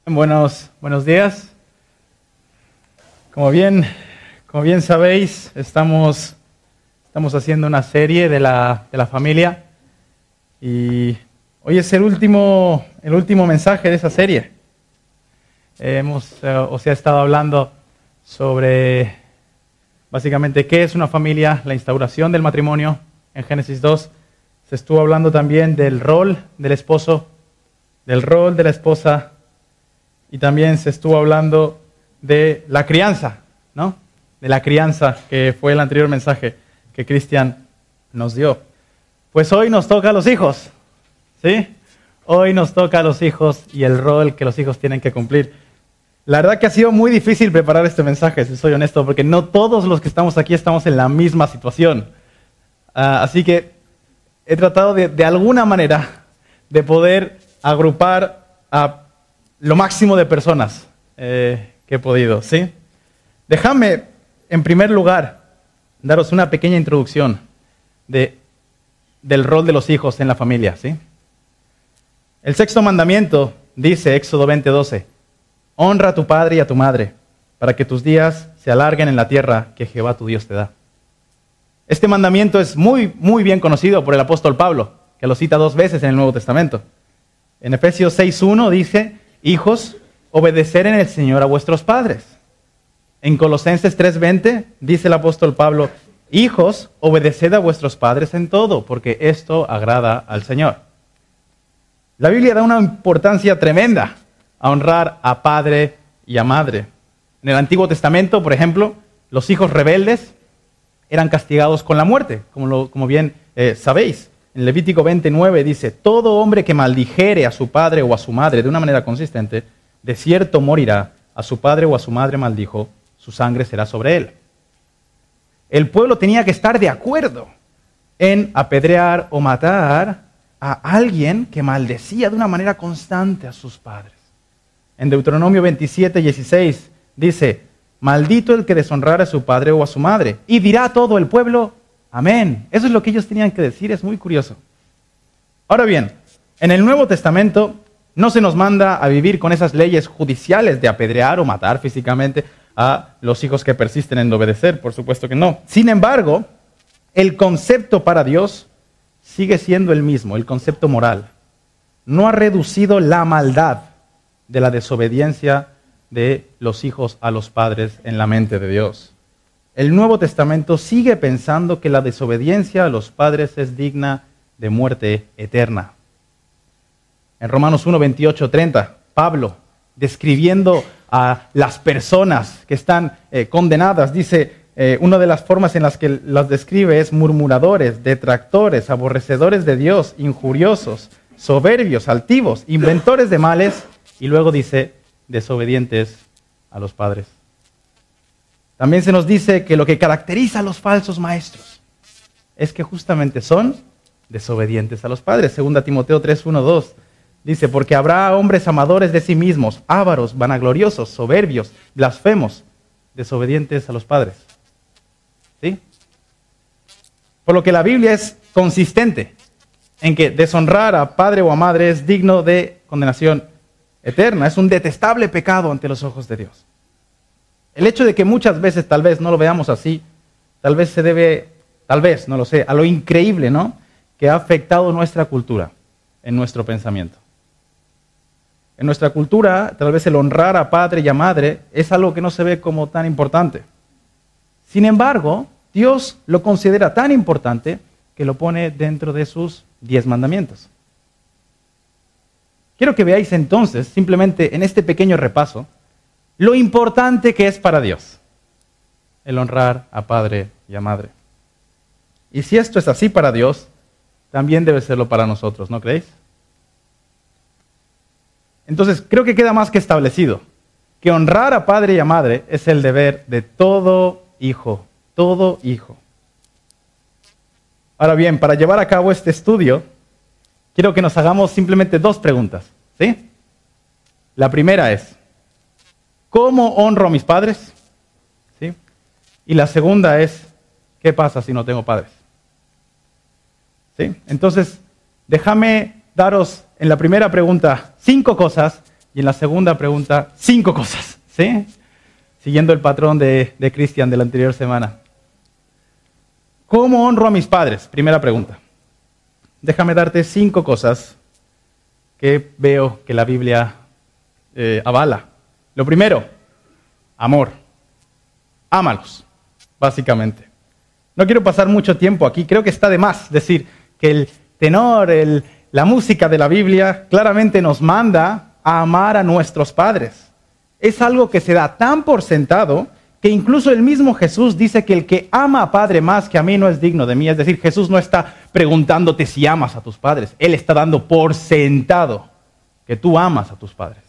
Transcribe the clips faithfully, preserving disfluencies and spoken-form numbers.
Buenos, buenos días. Como bien, como bien sabéis, estamos, estamos haciendo una serie de la, de la familia y hoy es el último, el último mensaje de esa serie. Eh, hemos, eh, os he estado hablando sobre básicamente qué es una familia, la instauración del matrimonio en Génesis dos. Se estuvo hablando también del rol del esposo, del rol de la esposa. Y también se estuvo hablando de la crianza, ¿no? De la crianza, que fue el anterior mensaje que Cristian nos dio. Pues hoy nos toca a los hijos, ¿sí? Hoy nos toca a los hijos y el rol que los hijos tienen que cumplir. La verdad que ha sido muy difícil preparar este mensaje, si soy honesto, porque no todos los que estamos aquí estamos en la misma situación. Uh, así que he tratado de, de alguna manera de poder agrupar a lo máximo de personas eh, que he podido, ¿sí? Déjame, en primer lugar, daros una pequeña introducción de, del rol de los hijos en la familia, ¿sí? El sexto mandamiento dice, Éxodo veinte doce, honra a tu padre y a tu madre, para que tus días se alarguen en la tierra que Jehová tu Dios te da. Este mandamiento es muy, muy bien conocido por el apóstol Pablo, que lo cita dos veces en el Nuevo Testamento. En Efesios seis uno dice, hijos, obedecer en el Señor a vuestros padres. En Colosenses tres veinte dice el apóstol Pablo, hijos, obedeced a vuestros padres en todo, porque esto agrada al Señor. La Biblia da una importancia tremenda a honrar a padre y a madre. En el Antiguo Testamento, por ejemplo, los hijos rebeldes eran castigados con la muerte, como, lo, como bien eh, sabéis. En Levítico veintinueve dice, todo hombre que maldijere a su padre o a su madre de una manera consistente, de cierto morirá. A su padre o a su madre maldijo, su sangre será sobre él. El pueblo tenía que estar de acuerdo en apedrear o matar a alguien que maldecía de una manera constante a sus padres. En Deuteronomio veintisiete dieciséis dice, maldito el que deshonrara a su padre o a su madre. Y dirá todo el pueblo, amén. Eso es lo que ellos tenían que decir, es muy curioso. Ahora bien, en el Nuevo Testamento no se nos manda a vivir con esas leyes judiciales de apedrear o matar físicamente a los hijos que persisten en obedecer, por supuesto que no. Sin embargo, el concepto para Dios sigue siendo el mismo, el concepto moral. No ha reducido la maldad de la desobediencia de los hijos a los padres en la mente de Dios. El Nuevo Testamento sigue pensando que la desobediencia a los padres es digna de muerte eterna. En Romanos uno veintiocho treinta, Pablo, describiendo a las personas que están eh, condenadas, dice, eh, una de las formas en las que las describe es murmuradores, detractores, aborrecedores de Dios, injuriosos, soberbios, altivos, inventores de males, y luego dice, desobedientes a los padres. También se nos dice que lo que caracteriza a los falsos maestros es que justamente son desobedientes a los padres. Segunda Timoteo tres uno dos dice, porque habrá hombres amadores de sí mismos, ávaros, vanagloriosos, soberbios, blasfemos, desobedientes a los padres. ¿Sí? Por lo que la Biblia es consistente en que deshonrar a padre o a madre es digno de condenación eterna, es un detestable pecado ante los ojos de Dios. El hecho de que muchas veces tal vez no lo veamos así, tal vez se debe, tal vez, no lo sé, a lo increíble, ¿no?, que ha afectado nuestra cultura en nuestro pensamiento. En nuestra cultura, tal vez el honrar a padre y a madre es algo que no se ve como tan importante. Sin embargo, Dios lo considera tan importante que lo pone dentro de sus diez mandamientos. Quiero que veáis entonces, simplemente en este pequeño repaso, lo importante que es para Dios el honrar a padre y a madre. Y si esto es así para Dios, también debe serlo para nosotros, ¿no creéis? Entonces, creo que queda más que establecido que honrar a padre y a madre es el deber de todo hijo, todo hijo. Ahora bien, para llevar a cabo este estudio, quiero que nos hagamos simplemente dos preguntas, ¿sí? La primera es, ¿cómo honro a mis padres? ¿Sí? Y la segunda es, ¿qué pasa si no tengo padres? ¿Sí? Entonces, déjame daros en la primera pregunta cinco cosas Y en la segunda pregunta, cinco cosas, ¿sí? Siguiendo el patrón de, de Cristian de la anterior semana. ¿Cómo honro a mis padres? Primera pregunta. Déjame darte cinco cosas que veo que la Biblia eh, avala. Lo primero, amor. Ámalos, básicamente. No quiero pasar mucho tiempo aquí. Creo que está de más decir que el tenor, el, la música de la Biblia claramente nos manda a amar a nuestros padres. Es algo que se da tan por sentado que incluso el mismo Jesús dice que el que ama a padre más que a mí no es digno de mí. Es decir, Jesús no está preguntándote si amas a tus padres. Él está dando por sentado que tú amas a tus padres.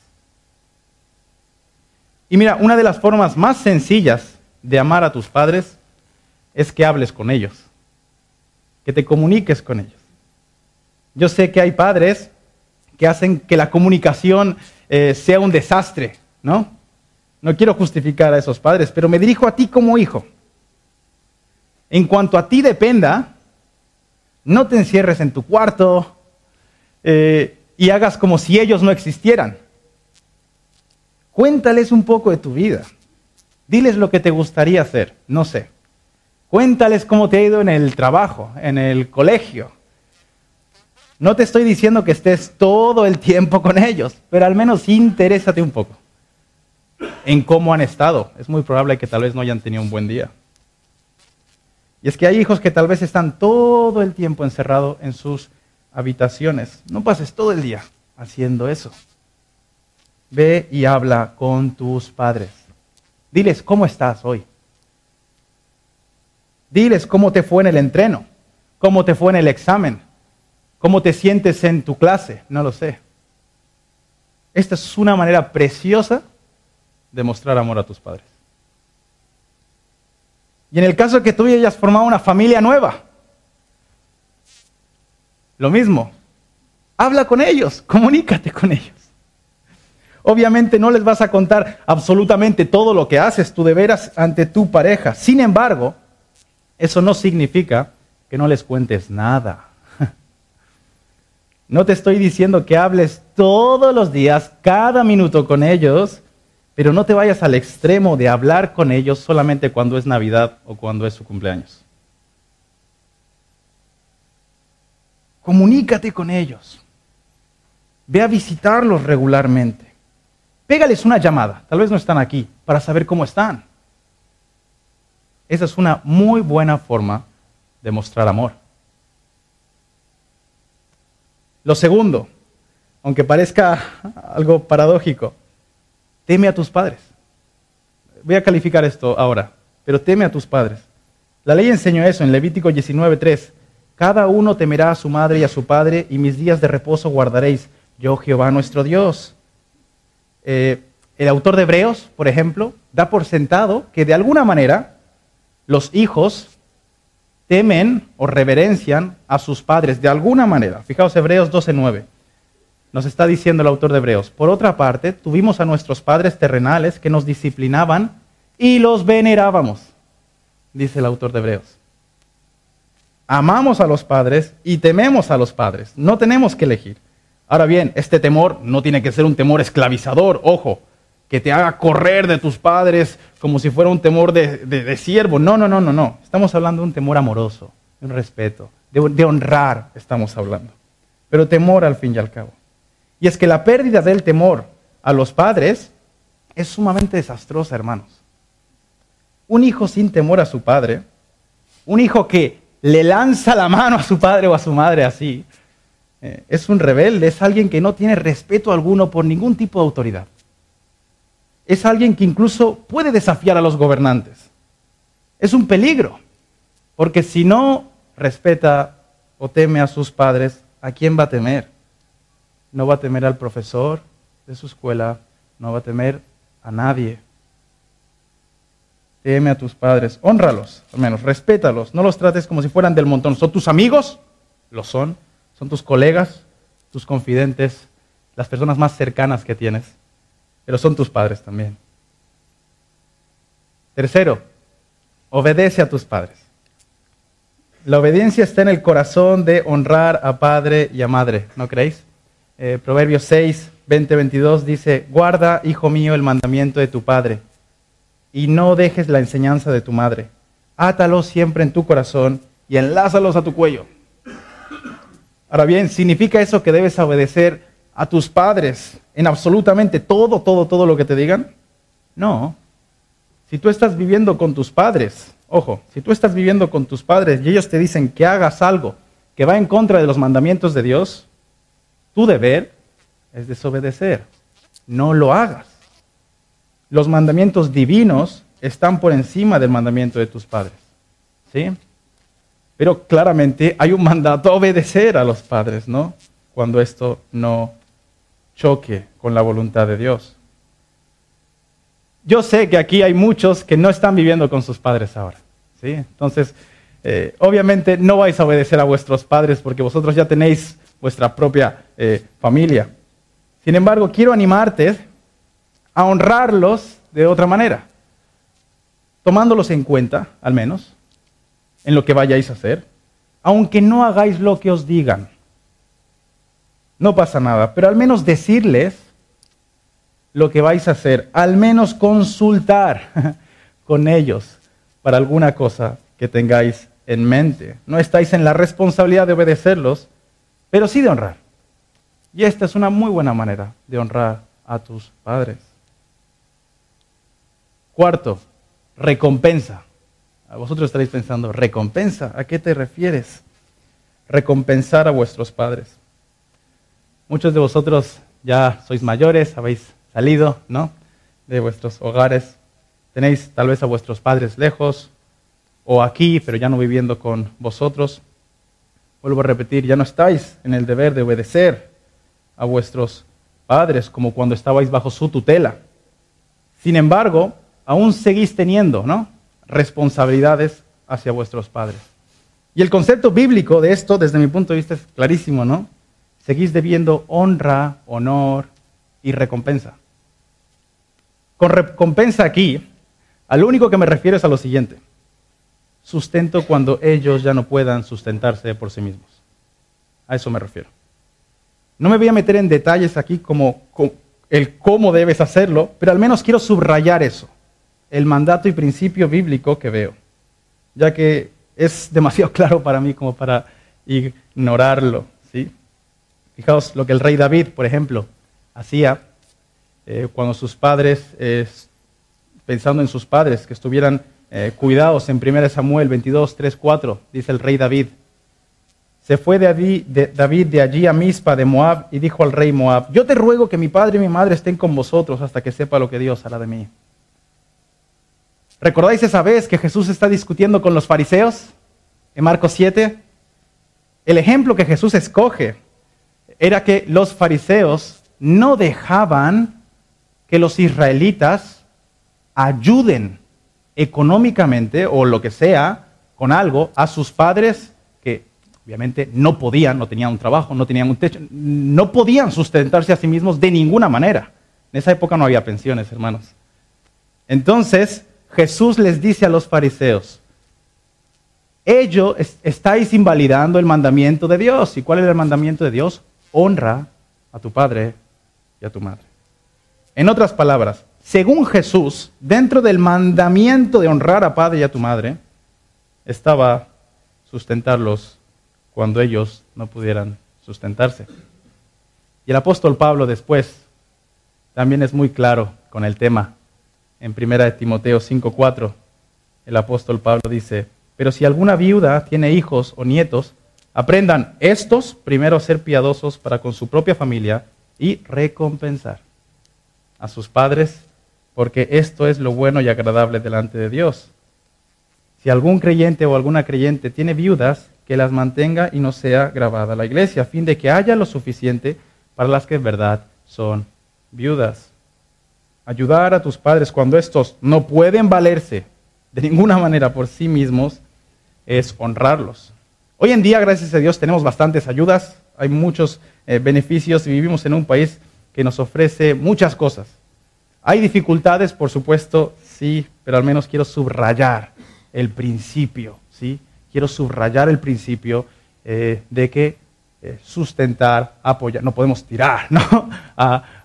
Y mira, una de las formas más sencillas de amar a tus padres es que hables con ellos, que te comuniques con ellos. Yo sé que hay padres que hacen que la comunicación eh, sea un desastre, ¿no? No quiero justificar a esos padres, pero me dirijo a ti como hijo. En cuanto a ti dependa, no te encierres en tu cuarto eh, y hagas como si ellos no existieran. Cuéntales un poco de tu vida. Diles lo que te gustaría hacer, no sé. Cuéntales cómo te ha ido en el trabajo, en el colegio. No te estoy diciendo que estés todo el tiempo con ellos, pero al menos interésate un poco en cómo han estado. Es muy probable que tal vez no hayan tenido un buen día. Y es que hay hijos que tal vez están todo el tiempo encerrados en sus habitaciones. No pases todo el día haciendo eso. Ve y habla con tus padres. Diles cómo estás hoy. Diles cómo te fue en el entreno, cómo te fue en el examen, cómo te sientes en tu clase, no lo sé. Esta es una manera preciosa de mostrar amor a tus padres. Y en el caso de que tú hayas formado una familia nueva, lo mismo. Habla con ellos, comunícate con ellos. Obviamente no les vas a contar absolutamente todo lo que haces, tu deberes ante tu pareja. Sin embargo, eso no significa que no les cuentes nada. No te estoy diciendo que hables todos los días, cada minuto con ellos, pero no te vayas al extremo de hablar con ellos solamente cuando es Navidad o cuando es su cumpleaños. Comunícate con ellos. Ve a visitarlos regularmente. Pégales una llamada, tal vez no están aquí, para saber cómo están. Esa es una muy buena forma de mostrar amor. Lo segundo, aunque parezca algo paradójico, teme a tus padres. Voy a calificar esto ahora, pero teme a tus padres. La ley enseñó eso en Levítico diecinueve tres. Cada uno temerá a su madre y a su padre, y mis días de reposo guardaréis, yo Jehová nuestro Dios. Eh, el autor de Hebreos, por ejemplo, da por sentado que de alguna manera los hijos temen o reverencian a sus padres, de alguna manera. Fijaos, Hebreos doce nueve. Nos está diciendo el autor de Hebreos. Por otra parte, tuvimos a nuestros padres terrenales que nos disciplinaban y los venerábamos, dice el autor de Hebreos. Amamos a los padres y tememos a los padres. No tenemos que elegir. Ahora bien, este temor no tiene que ser un temor esclavizador, ojo, que te haga correr de tus padres como si fuera un temor de, de, de siervo. No, no, no, no, no. Estamos hablando de un temor amoroso, de un respeto, de, de honrar estamos hablando. Pero temor al fin y al cabo. Y es que la pérdida del temor a los padres es sumamente desastrosa, hermanos. Un hijo sin temor a su padre, un hijo que le lanza la mano a su padre o a su madre así, eh, es un rebelde, es alguien que no tiene respeto alguno por ningún tipo de autoridad. Es alguien que incluso puede desafiar a los gobernantes. Es un peligro, porque si no respeta o teme a sus padres, ¿a quién va a temer? No va a temer al profesor de su escuela, no va a temer a nadie. Teme a tus padres, hónralos, al menos, respétalos, no los trates como si fueran del montón. ¿Son tus amigos? Lo son. Son tus colegas, tus confidentes, las personas más cercanas que tienes, pero son tus padres también. Tercero, obedece a tus padres. La obediencia está en el corazón de honrar a padre y a madre, ¿no creéis? Eh, Proverbios seis, veinte veintidós dice, guarda, hijo mío, el mandamiento de tu padre, y no dejes la enseñanza de tu madre. Átalos siempre en tu corazón y enlázalos a tu cuello. Ahora bien, ¿significa eso que debes obedecer a tus padres en absolutamente todo, todo, todo lo que te digan? No. Si tú estás viviendo con tus padres, ojo, si tú estás viviendo con tus padres y ellos te dicen que hagas algo que va en contra de los mandamientos de Dios, tu deber es desobedecer. No lo hagas. Los mandamientos divinos están por encima del mandamiento de tus padres. ¿Sí? Pero claramente hay un mandato a obedecer a los padres, ¿no? Cuando esto no choque con la voluntad de Dios. Yo sé que aquí hay muchos que no están viviendo con sus padres ahora, ¿sí? Entonces, eh, obviamente no vais a obedecer a vuestros padres porque vosotros ya tenéis vuestra propia eh, familia. Sin embargo, quiero animarte a honrarlos de otra manera, tomándolos en cuenta, al menos, en lo que vayáis a hacer, aunque no hagáis lo que os digan. No pasa nada, pero al menos decirles lo que vais a hacer, al menos consultar con ellos para alguna cosa que tengáis en mente. No estáis en la responsabilidad de obedecerlos, pero sí de honrar. Y esta es una muy buena manera de honrar a tus padres. Cuarto, recompensa. A vosotros estaréis pensando, ¿recompensa? ¿A qué te refieres? Recompensar a vuestros padres. Muchos de vosotros ya sois mayores, habéis salido, ¿no?, de vuestros hogares. Tenéis tal vez a vuestros padres lejos o aquí, pero ya no viviendo con vosotros. Vuelvo a repetir, ya no estáis en el deber de obedecer a vuestros padres como cuando estabais bajo su tutela. Sin embargo, aún seguís teniendo, ¿no?, responsabilidades hacia vuestros padres. Y el concepto bíblico de esto, desde mi punto de vista, es clarísimo, ¿no? Seguís debiendo honra, honor y recompensa. Con recompensa aquí, al único que me refiero es a lo siguiente: sustento cuando ellos ya no puedan sustentarse por sí mismos. A eso me refiero. No me voy a meter en detalles aquí como, como el cómo debes hacerlo, pero al menos quiero subrayar eso, el mandato y principio bíblico que veo, ya que es demasiado claro para mí como para ignorarlo, ¿sí? Fijaos lo que el rey David, por ejemplo, hacía eh, cuando sus padres, eh, pensando en sus padres, que estuvieran eh, cuidados. En primera Samuel veintidós, tres, cuatro, dice el rey David: se fue David de, David de allí a Mizpa de Moab y dijo al rey Moab: yo te ruego que mi padre y mi madre estén con vosotros hasta que sepa lo que Dios hará de mí. ¿Recordáis esa vez que Jesús está discutiendo con los fariseos en Marcos siete? El ejemplo que Jesús escoge era que los fariseos no dejaban que los israelitas ayuden económicamente o lo que sea, con algo, a sus padres que obviamente no podían, no tenían un trabajo, no tenían un techo, no podían sustentarse a sí mismos de ninguna manera. En esa época no había pensiones, hermanos. Entonces, Jesús les dice a los fariseos: ellos estáis invalidando el mandamiento de Dios. ¿Y cuál es el mandamiento de Dios? Honra a tu padre y a tu madre. En otras palabras, según Jesús, dentro del mandamiento de honrar a padre y a tu madre, estaba sustentarlos cuando ellos no pudieran sustentarse. Y el apóstol Pablo después también es muy claro con el tema. En primera de Timoteo cinco, cuatro, el apóstol Pablo dice: pero si alguna viuda tiene hijos o nietos, aprendan estos primero a ser piadosos para con su propia familia y recompensar a sus padres, porque esto es lo bueno y agradable delante de Dios. Si algún creyente o alguna creyente tiene viudas, que las mantenga y no sea gravada la iglesia, a fin de que haya lo suficiente para las que en verdad son viudas. Ayudar a tus padres cuando estos no pueden valerse de ninguna manera por sí mismos es honrarlos. Hoy en día, gracias a Dios, tenemos bastantes ayudas, hay muchos eh, beneficios y vivimos en un país que nos ofrece muchas cosas. Hay dificultades, por supuesto, sí, pero al menos quiero subrayar el principio, ¿sí? Quiero subrayar el principio eh, de que eh, sustentar, apoyar, no podemos tirar, ¿no?, a,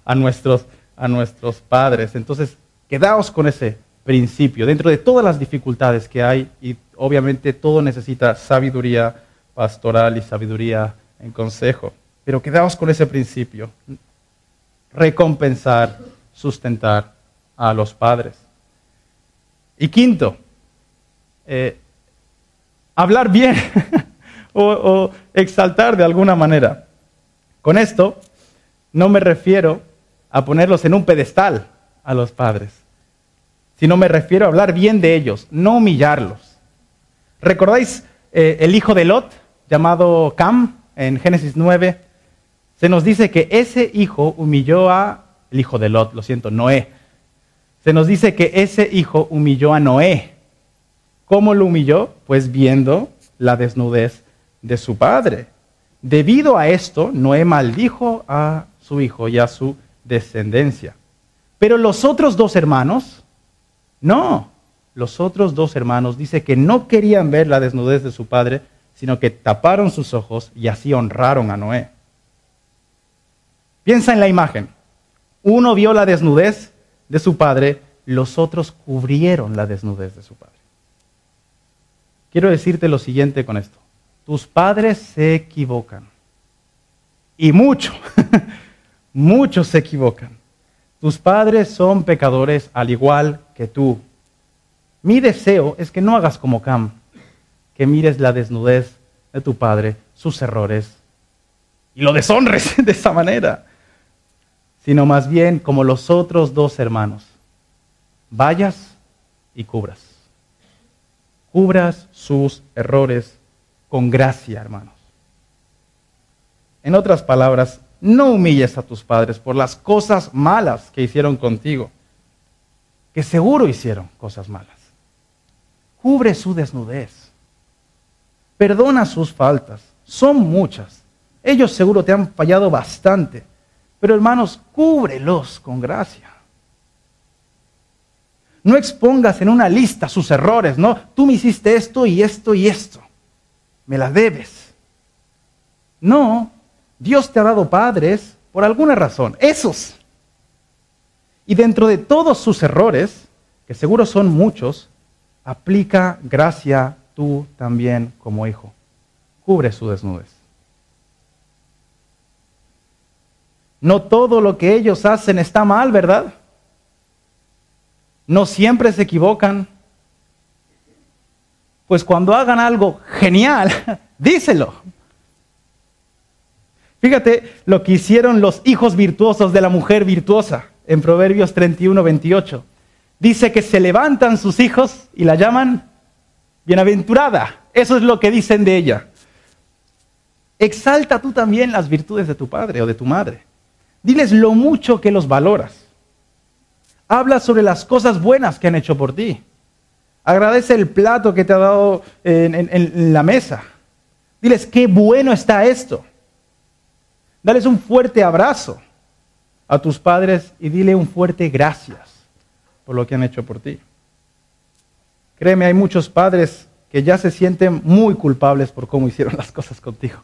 a nuestros, a nuestros padres. Entonces, quedaos con ese principio. Dentro de todas las dificultades que hay, y obviamente todo necesita sabiduría pastoral y sabiduría en consejo, pero quedaos con ese principio. Recompensar, sustentar a los padres. Y quinto, eh, hablar bien o, o exaltar de alguna manera. Con esto no me refiero a ponerlos en un pedestal a los padres, sino me refiero a hablar bien de ellos, no humillarlos. ¿Recordáis eh, el hijo de Lot, llamado Cam, en Génesis nueve? Se nos dice que ese hijo humilló a, el hijo de Lot, lo siento, Noé. Se nos dice que ese hijo humilló a Noé. ¿Cómo lo humilló? Pues viendo la desnudez de su padre. Debido a esto, Noé maldijo a su hijo y a su descendencia. Pero los otros dos hermanos, no. Los otros dos hermanos dice que no querían ver la desnudez de su padre, sino que taparon sus ojos y así honraron a Noé. Piensa en la imagen. Uno vio la desnudez de su padre, los otros cubrieron la desnudez de su padre. Quiero decirte lo siguiente con esto. Tus padres se equivocan. Y mucho, muchos se equivocan. Tus padres son pecadores al igual que tú. Mi deseo es que no hagas como Cam, que mires la desnudez de tu padre, sus errores, y lo deshonres de esa manera, sino más bien como los otros dos hermanos. Vayas y cubras. Cubras sus errores con gracia, hermanos. En otras palabras, no humilles a tus padres por las cosas malas que hicieron contigo, que seguro hicieron cosas malas. Cubre su desnudez. Perdona sus faltas. Son muchas. Ellos seguro te han fallado bastante. Pero hermanos, cúbrelos con gracia. No expongas en una lista sus errores, ¿no? Tú me hiciste esto y esto y esto. Me las debes. No, Dios te ha dado padres por alguna razón. Esos. Y dentro de todos sus errores, que seguro son muchos, aplica gracia tú también como hijo. Cubre su desnudez. No todo lo que ellos hacen está mal, ¿verdad? No siempre se equivocan. Pues cuando hagan algo genial, díselo. Fíjate lo que hicieron los hijos virtuosos de la mujer virtuosa en Proverbios treinta y uno, veintiocho. Dice que se levantan sus hijos y la llaman bienaventurada. Eso es lo que dicen de ella. Exalta tú también las virtudes de tu padre o de tu madre. Diles lo mucho que los valoras. Habla sobre las cosas buenas que han hecho por ti. Agradece el plato que te ha dado en, en, en la mesa. Diles qué bueno está esto. Dales un fuerte abrazo a tus padres y dile un fuerte gracias por lo que han hecho por ti. Créeme, hay muchos padres que ya se sienten muy culpables por cómo hicieron las cosas contigo.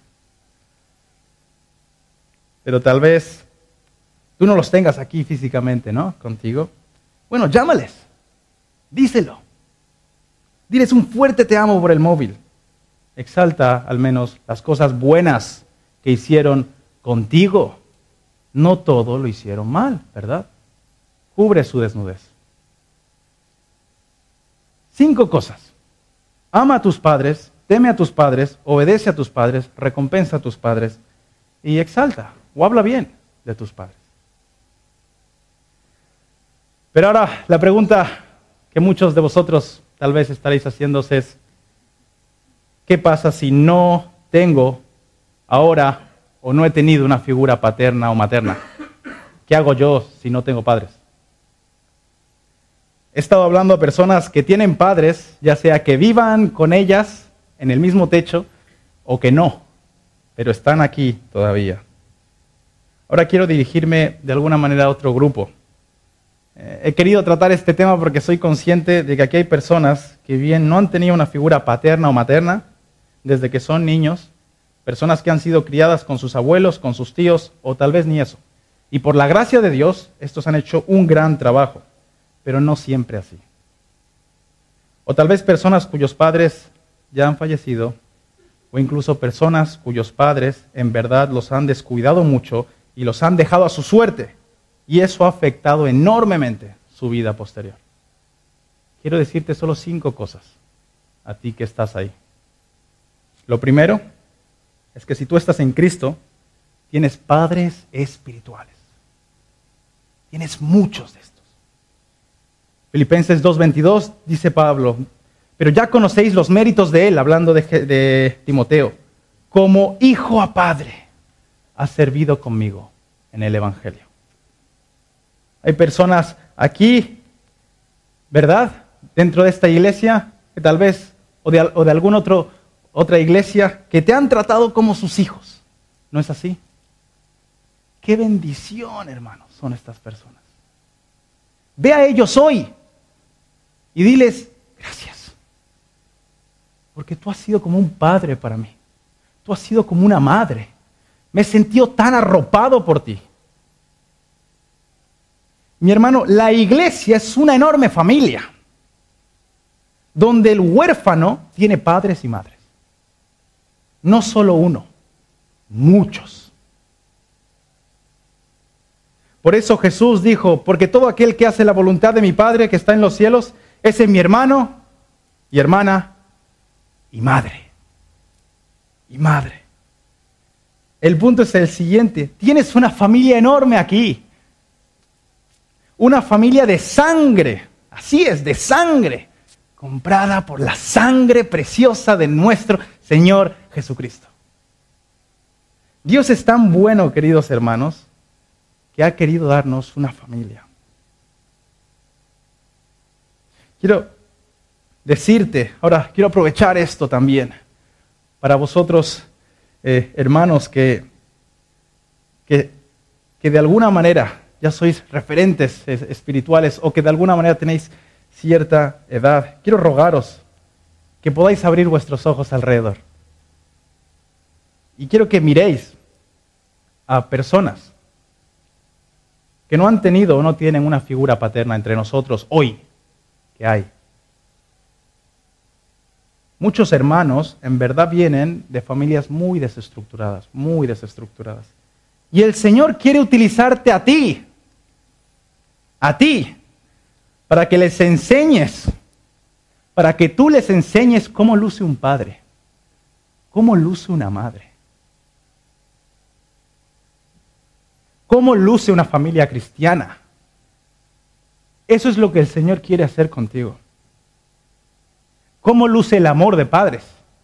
Pero tal vez tú no los tengas aquí físicamente, ¿no? Contigo. Bueno, llámales. Díselo. Diles un fuerte te amo por el móvil. Exalta al menos las cosas buenas que hicieron contigo. No todo lo hicieron mal, ¿verdad? Cubre su desnudez. Cinco cosas. Ama a tus padres, teme a tus padres, obedece a tus padres, recompensa a tus padres y exalta o habla bien de tus padres. Pero ahora la pregunta que muchos de vosotros tal vez estaréis haciéndose es, ¿qué pasa si no tengo ahora o no he tenido una figura paterna o materna? ¿Qué hago yo si no tengo padres? He estado hablando a personas que tienen padres, ya sea que vivan con ellas en el mismo techo o que no, pero están aquí todavía. Ahora quiero dirigirme de alguna manera a otro grupo. Eh, he querido tratar este tema porque soy consciente de que aquí hay personas que bien no han tenido una figura paterna o materna desde que son niños, personas que han sido criadas con sus abuelos, con sus tíos o tal vez ni eso. Y por la gracia de Dios, estos han hecho un gran trabajo, pero no siempre así. O tal vez personas cuyos padres ya han fallecido, o incluso personas cuyos padres en verdad los han descuidado mucho y los han dejado a su suerte, y eso ha afectado enormemente su vida posterior. Quiero decirte solo cinco cosas a ti que estás ahí. Lo primero es que si tú estás en Cristo, tienes padres espirituales. Tienes muchos de estos. Filipenses dos veintidós dice Pablo, pero ya conocéis los méritos de él, hablando de, de Timoteo, como hijo a padre ha servido conmigo en el Evangelio. Hay personas aquí, ¿verdad?, dentro de esta iglesia, que tal vez, o de, o de alguna otro, otra iglesia, que te han tratado como sus hijos. ¿No es así? ¡Qué bendición, hermanos, son estas personas! Ve a ellos hoy y diles, gracias, porque tú has sido como un padre para mí. Tú has sido como una madre. Me he sentido tan arropado por ti. Mi hermano, la iglesia es una enorme familia, donde el huérfano tiene padres y madres. No solo uno, muchos. Por eso Jesús dijo, porque todo aquel que hace la voluntad de mi Padre que está en los cielos, ese es mi hermano y hermana y madre. Y madre. El punto es el siguiente, tienes una familia enorme aquí. Una familia de sangre, así es, de sangre, comprada por la sangre preciosa de nuestro Señor Jesucristo. Dios es tan bueno, queridos hermanos, que ha querido darnos una familia. Quiero decirte, ahora quiero aprovechar esto también, para vosotros, eh, hermanos, que, que, que de alguna manera ya sois referentes espirituales o que de alguna manera tenéis cierta edad. Quiero rogaros que podáis abrir vuestros ojos alrededor. Y quiero que miréis a personas que no han tenido o no tienen una figura paterna entre nosotros hoy, que hay. Muchos hermanos en verdad vienen de familias muy desestructuradas, muy desestructuradas. Y el Señor quiere utilizarte a ti, a ti, para que les enseñes, para que tú les enseñes cómo luce un padre, cómo luce una madre, cómo luce una familia cristiana. Eso es lo que el Señor quiere hacer contigo. ¿Cómo luce el amor de padres?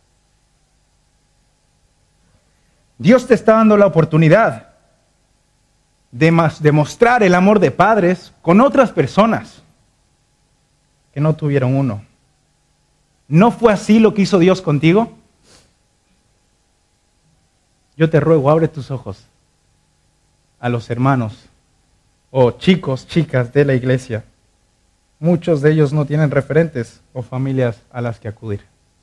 Dios te está dando la oportunidad de demostrar el amor de padres con otras personas que no tuvieron uno. ¿No fue así lo que hizo Dios contigo? Yo te ruego, abre tus ojos a los hermanos o chicos, chicas de la iglesia. Muchos de ellos no tienen referentes o familias a las que acudir.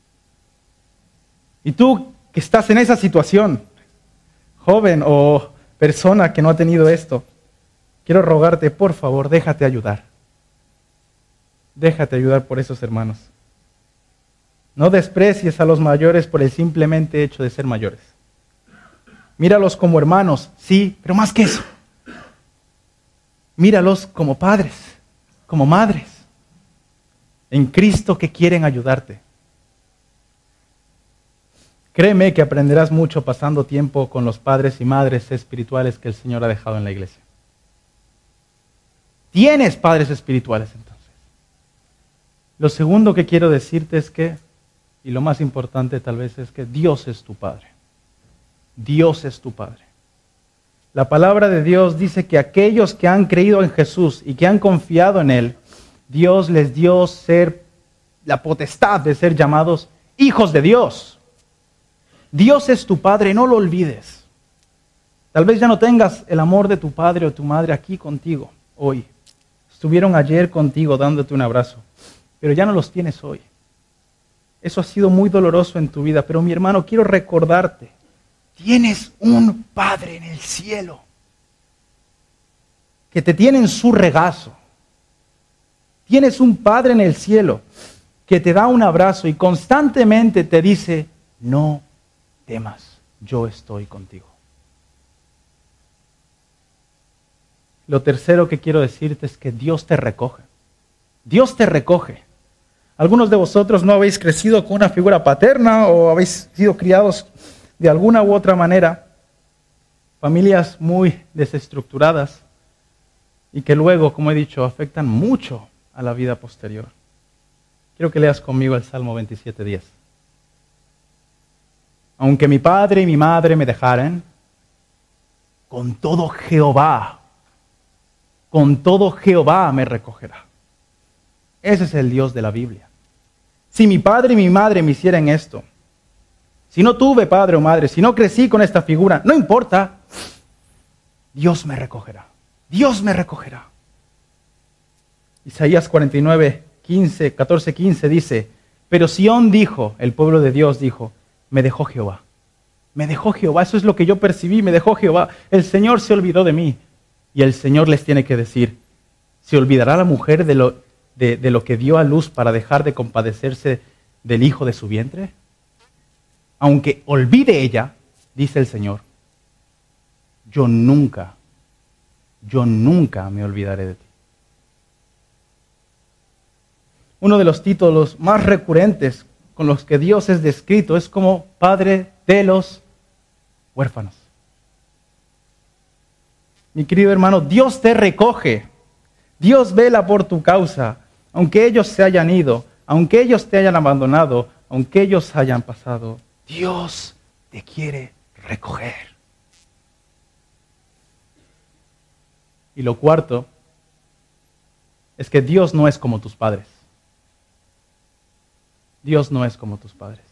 Y tú que estás en esa situación, joven o persona que no ha tenido esto, quiero rogarte, por favor, déjate ayudar. Déjate ayudar por esos hermanos. No desprecies a los mayores por el simplemente hecho de ser mayores. Míralos como hermanos, sí, pero más que eso. Míralos como padres, como madres, en Cristo que quieren ayudarte. Créeme que aprenderás mucho pasando tiempo con los padres y madres espirituales que el Señor ha dejado en la iglesia. Tienes padres espirituales entonces. Lo segundo que quiero decirte es que, y lo más importante tal vez es que Dios es tu Padre. Dios es tu Padre. La palabra de Dios dice que aquellos que han creído en Jesús y que han confiado en Él, Dios les dio ser la potestad de ser llamados hijos de Dios. Dios es tu Padre, no lo olvides. Tal vez ya no tengas el amor de tu padre o tu madre aquí contigo hoy. Estuvieron ayer contigo dándote un abrazo, pero ya no los tienes hoy. Eso ha sido muy doloroso en tu vida, pero mi hermano, quiero recordarte, tienes un Padre en el cielo. que te tiene en su regazo. Tienes un Padre en el cielo que te da un abrazo y constantemente te dice, no temas, yo estoy contigo. Lo tercero que quiero decirte es que Dios te recoge. Dios te recoge. Algunos de vosotros no habéis crecido con una figura paterna o habéis sido criados de alguna u otra manera. Familias muy desestructuradas y que luego, como he dicho, afectan mucho a la vida posterior. Quiero que leas conmigo el Salmo veintisiete diez. Aunque mi padre y mi madre me dejaren, con todo Jehová, con todo Jehová me recogerá. Ese es el Dios de la Biblia. Si mi padre y mi madre me hicieran esto, si no tuve padre o madre, si no crecí con esta figura, no importa, Dios me recogerá. Dios me recogerá. Isaías cuarenta y nueve, quince, catorce, quince dice, pero Sión dijo, el pueblo de Dios dijo, me dejó Jehová. Me dejó Jehová, eso es lo que yo percibí, me dejó Jehová. El Señor se olvidó de mí. Y el Señor les tiene que decir, ¿se olvidará la mujer de lo, de, de lo que dio a luz para dejar de compadecerse del hijo de su vientre? Aunque olvide ella, dice el Señor, yo nunca, yo nunca me olvidaré de ti. Uno de los títulos más recurrentes con los que Dios es descrito es como Padre de los huérfanos. Mi querido hermano, Dios te recoge. Dios vela por tu causa. Aunque ellos se hayan ido, aunque ellos te hayan abandonado, aunque ellos hayan pasado, Dios te quiere recoger. Y lo cuarto es que Dios no es como tus padres. Dios no es como tus padres.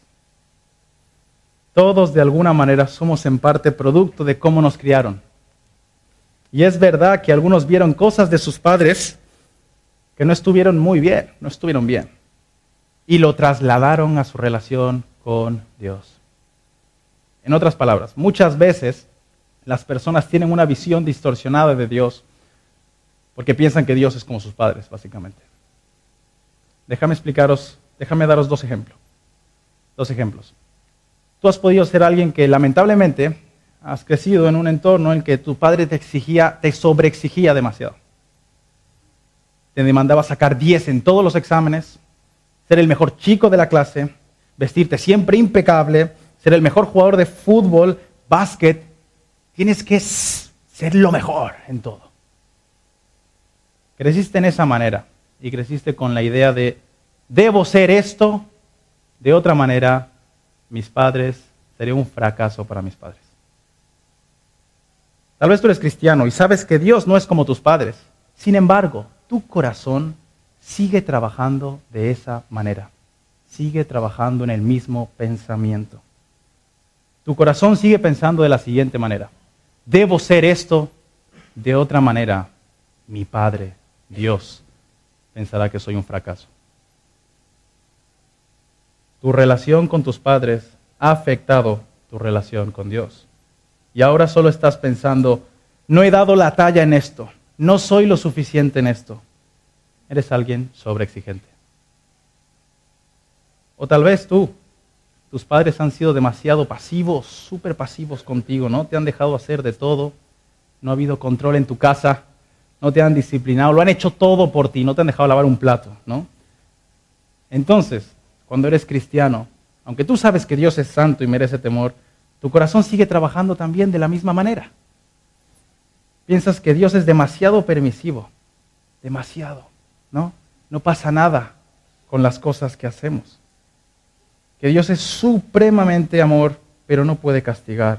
Todos de alguna manera somos en parte producto de cómo nos criaron. Y es verdad que algunos vieron cosas de sus padres que no estuvieron muy bien, no estuvieron bien. Y lo trasladaron a su relación con Dios. En otras palabras, muchas veces las personas tienen una visión distorsionada de Dios porque piensan que Dios es como sus padres, básicamente. Déjame explicaros, déjame daros dos ejemplos. Dos ejemplos. Tú has podido ser alguien que lamentablemente has crecido en un entorno en el que tu padre te exigía, te sobreexigía demasiado. Te demandaba sacar diez en todos los exámenes, ser el mejor chico de la clase, vestirte siempre impecable, ser el mejor jugador de fútbol, básquet. Tienes que ser lo mejor en todo. Creciste en esa manera y creciste con la idea de, debo ser esto, de otra manera, mis padres, sería un fracaso para mis padres. Tal vez tú eres cristiano y sabes que Dios no es como tus padres. Sin embargo, tu corazón sigue trabajando de esa manera. Sigue trabajando en el mismo pensamiento. Tu corazón sigue pensando de la siguiente manera. Debo ser esto, de otra manera, mi Padre, Dios, pensará que soy un fracaso. Tu relación con tus padres ha afectado tu relación con Dios. Y ahora solo estás pensando, no he dado la talla en esto, no soy lo suficiente en esto. Eres alguien sobreexigente. O tal vez tú, tus padres han sido demasiado pasivos, súper pasivos contigo, ¿no? Te han dejado hacer de todo, no ha habido control en tu casa, no te han disciplinado, lo han hecho todo por ti, no te han dejado lavar un plato, ¿no? Entonces, cuando eres cristiano, aunque tú sabes que Dios es santo y merece temor, tu corazón sigue trabajando también de la misma manera. Piensas que Dios es demasiado permisivo, demasiado, ¿no? No pasa nada con las cosas que hacemos. Que Dios es supremamente amor, pero no puede castigar.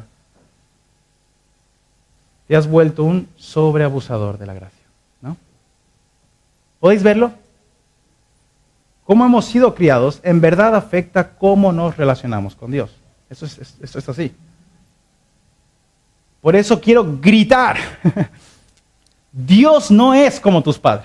Te has vuelto un sobreabusador de la gracia, ¿no? ¿Podéis verlo? Cómo hemos sido criados en verdad afecta cómo nos relacionamos con Dios. Eso es, eso es así. Por eso quiero gritar. Dios no es como tus padres.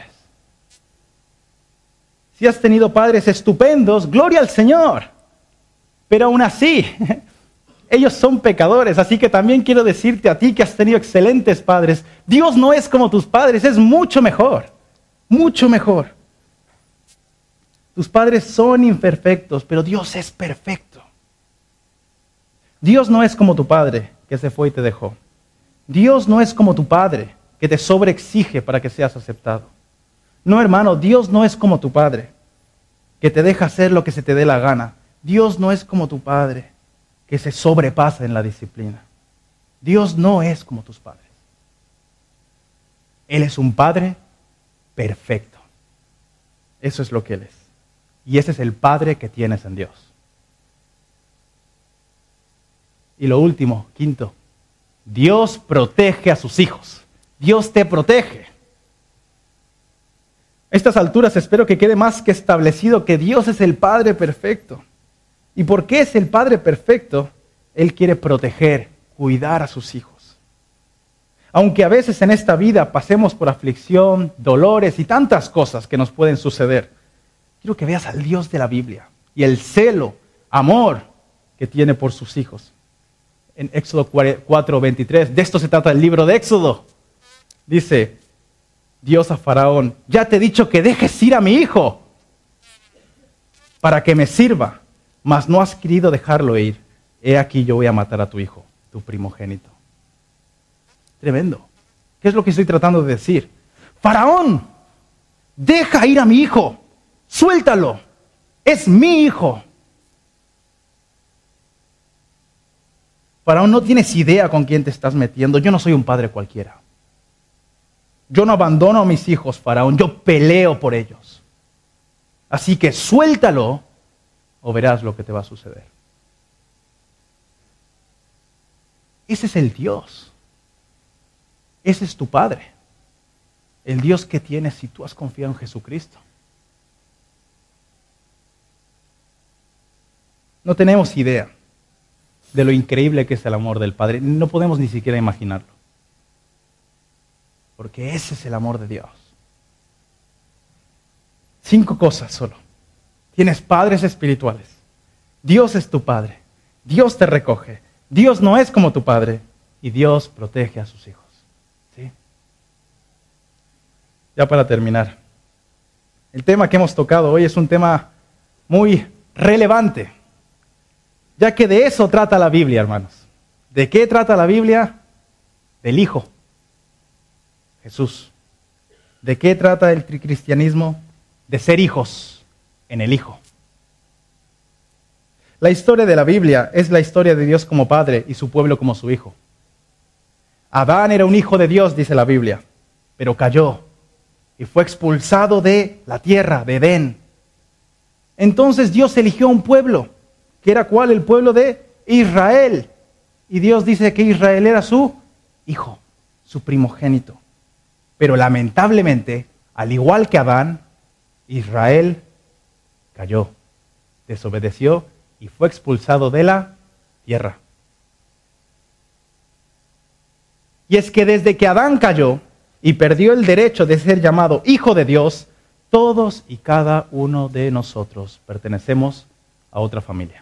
Si has tenido padres estupendos, gloria al Señor. Pero aún así, ellos son pecadores, así que también quiero decirte a ti que has tenido excelentes padres, Dios no es como tus padres, es mucho mejor, mucho mejor. Tus padres son imperfectos, pero Dios es perfecto. Dios no es como tu padre que se fue y te dejó. Dios no es como tu padre que te sobreexige para que seas aceptado. No, hermano, Dios no es como tu padre que te deja hacer lo que se te dé la gana. Dios no es como tu padre que se sobrepasa en la disciplina. Dios no es como tus padres. Él es un Padre perfecto. Eso es lo que Él es. Y ese es el Padre que tienes en Dios. Y lo último, quinto, Dios protege a sus hijos. Dios te protege. A estas alturas espero que quede más que establecido que Dios es el Padre perfecto. ¿Y por qué es el Padre perfecto? Él quiere proteger, cuidar a sus hijos. Aunque a veces en esta vida pasemos por aflicción, dolores y tantas cosas que nos pueden suceder, quiero que veas al Dios de la Biblia y el celo, amor que tiene por sus hijos. En Éxodo cuatro veintitrés, de esto se trata el libro de Éxodo. Dice Dios a Faraón, ya te he dicho que dejes ir a mi hijo para que me sirva, mas no has querido dejarlo ir. He aquí yo voy a matar a tu hijo, tu primogénito. Tremendo. ¿Qué es lo que estoy tratando de decir? Faraón, deja ir a mi hijo, suéltalo, es mi hijo. Faraón, no tienes idea con quién te estás metiendo. Yo no soy un padre cualquiera. Yo no abandono a mis hijos, Faraón. Yo peleo por ellos. Así que suéltalo o verás lo que te va a suceder. Ese es el Dios. Ese es tu Padre. El Dios que tienes si tú has confiado en Jesucristo. No tenemos idea de lo increíble que es el amor del Padre. No podemos ni siquiera imaginarlo. Porque ese es el amor de Dios. Cinco cosas solo. Tienes padres espirituales. Dios es tu Padre. Dios te recoge. Dios no es como tu Padre. Y Dios protege a sus hijos. ¿Sí? Ya para terminar. El tema que hemos tocado hoy es un tema muy relevante. Ya que de eso trata la Biblia, hermanos. ¿De qué trata la Biblia? Del Hijo, Jesús. ¿De qué trata el cristianismo? De ser hijos en el Hijo. La historia de la Biblia es la historia de Dios como Padre y su pueblo como su Hijo. Adán era un hijo de Dios, dice la Biblia, pero cayó y fue expulsado de la tierra, de Edén. Entonces Dios eligió un pueblo, que era ¿cuál? El pueblo de Israel. Y Dios dice que Israel era su hijo, su primogénito. Pero lamentablemente, al igual que Adán, Israel cayó, desobedeció y fue expulsado de la tierra. Y es que desde que Adán cayó y perdió el derecho de ser llamado hijo de Dios, todos y cada uno de nosotros pertenecemos a otra familia.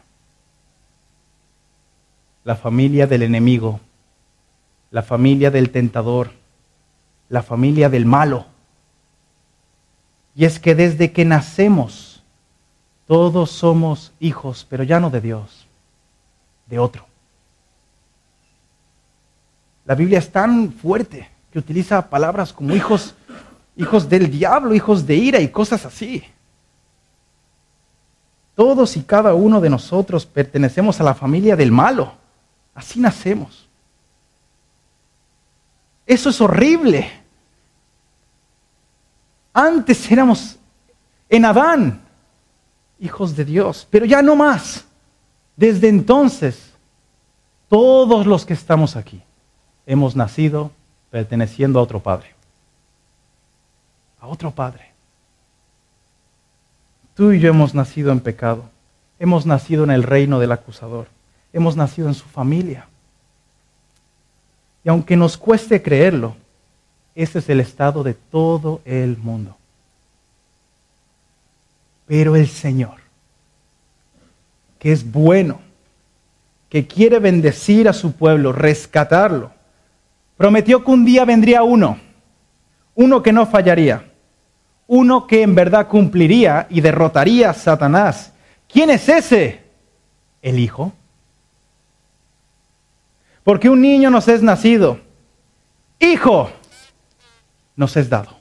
La familia del enemigo, la familia del tentador, la familia del malo. Y es que desde que nacemos, todos somos hijos, pero ya no de Dios, de otro. La Biblia es tan fuerte que utiliza palabras como hijos, hijos del diablo, hijos de ira y cosas así. Todos y cada uno de nosotros pertenecemos a la familia del malo. Así nacemos. Eso es horrible. Antes éramos en Adán, hijos de Dios, pero ya no más. Desde entonces, todos los que estamos aquí hemos nacido perteneciendo a otro Padre. A otro Padre. Tú y yo hemos nacido en pecado. Hemos nacido en el reino del acusador. Hemos nacido en su familia. Y aunque nos cueste creerlo, ese es el estado de todo el mundo. Pero el Señor, que es bueno, que quiere bendecir a su pueblo, rescatarlo. Prometió que un día vendría uno, uno que no fallaría, uno que en verdad cumpliría y derrotaría a Satanás. ¿Quién es ese? El Hijo. Porque un niño nos es nacido, hijo nos es dado.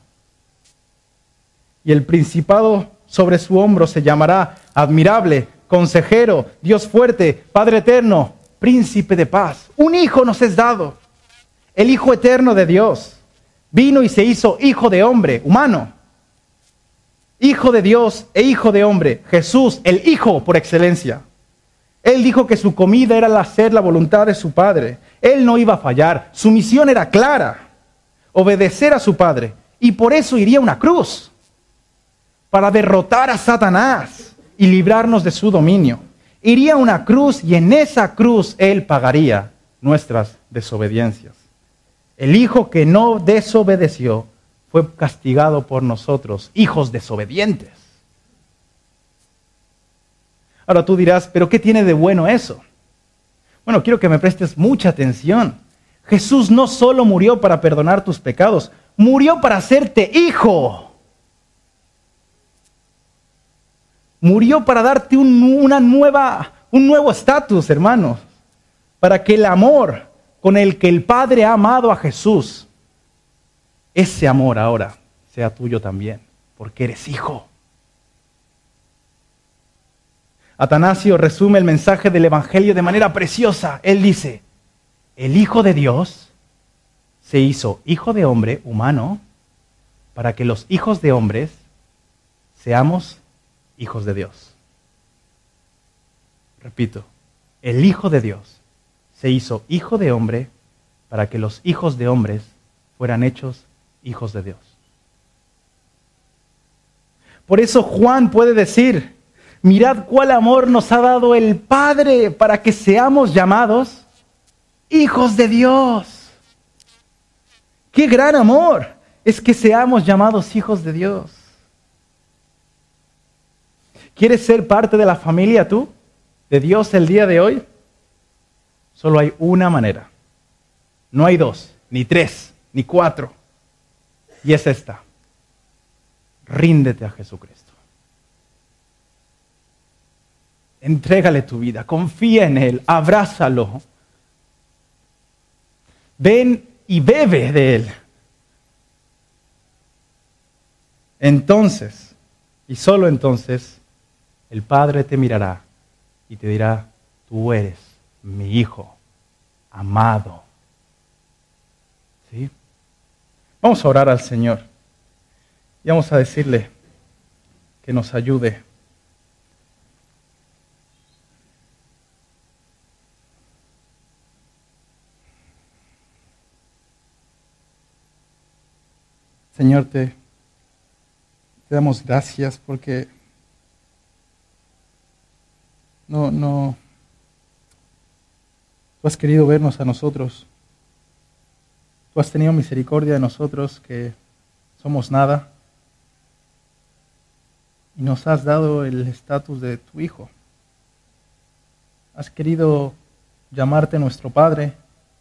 Y el principado sobre su hombro se llamará Admirable, Consejero, Dios fuerte, Padre eterno, Príncipe de paz. Un hijo nos es dado, el Hijo eterno de Dios. Vino y se hizo hijo de hombre, humano. Hijo de Dios e hijo de hombre. Jesús, el Hijo por excelencia. Él dijo que su comida era el hacer la voluntad de su Padre. Él no iba a fallar. Su misión era clara: obedecer a su Padre. Y por eso iría a una cruz, para derrotar a Satanás y librarnos de su dominio. Iría a una cruz y en esa cruz Él pagaría nuestras desobediencias. El Hijo que no desobedeció fue castigado por nosotros, hijos desobedientes. Ahora tú dirás, ¿pero qué tiene de bueno eso? Bueno, quiero que me prestes mucha atención. Jesús no solo murió para perdonar tus pecados, murió para hacerte hijo. Murió para darte un, una nueva, un nuevo estatus, hermanos. Para que el amor con el que el Padre ha amado a Jesús, ese amor ahora sea tuyo también, porque eres hijo. Atanasio resume el mensaje del Evangelio de manera preciosa. Él dice, el Hijo de Dios se hizo hijo de hombre, humano, para que los hijos de hombres seamos hijos de Dios. Repito, el Hijo de Dios se hizo hijo de hombre para que los hijos de hombres fueran hechos hijos de Dios. Por eso Juan puede decir, mirad cuál amor nos ha dado el Padre para que seamos llamados hijos de Dios. ¡Qué gran amor es que seamos llamados hijos de Dios! ¿Quieres ser parte de la familia tú, de Dios el día de hoy? Solo hay una manera. No hay dos, ni tres, ni cuatro. Y es esta. Ríndete a Jesucristo. Entrégale tu vida, confía en Él, abrázalo. Ven y bebe de Él. Entonces, y solo entonces, el Padre te mirará y te dirá, tú eres mi hijo amado. ¿Sí? Vamos a orar al Señor y vamos a decirle que nos ayude. Señor, te, te damos gracias porque no, no, tú has querido vernos a nosotros. Tú has tenido misericordia de nosotros que somos nada y nos has dado el estatus de tu Hijo. Has querido llamarte nuestro Padre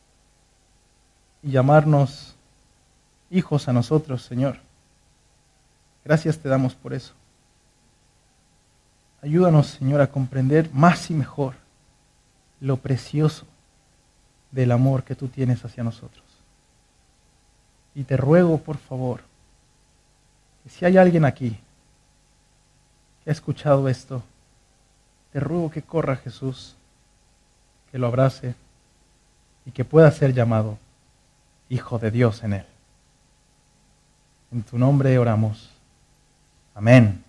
y llamarnos hijos a nosotros, Señor. Gracias te damos por eso. Ayúdanos, Señor, a comprender más y mejor lo precioso del amor que tú tienes hacia nosotros. Y te ruego, por favor, que si hay alguien aquí que ha escuchado esto, te ruego que corra a Jesús, que lo abrace y que pueda ser llamado Hijo de Dios en Él. En tu nombre oramos. Amén.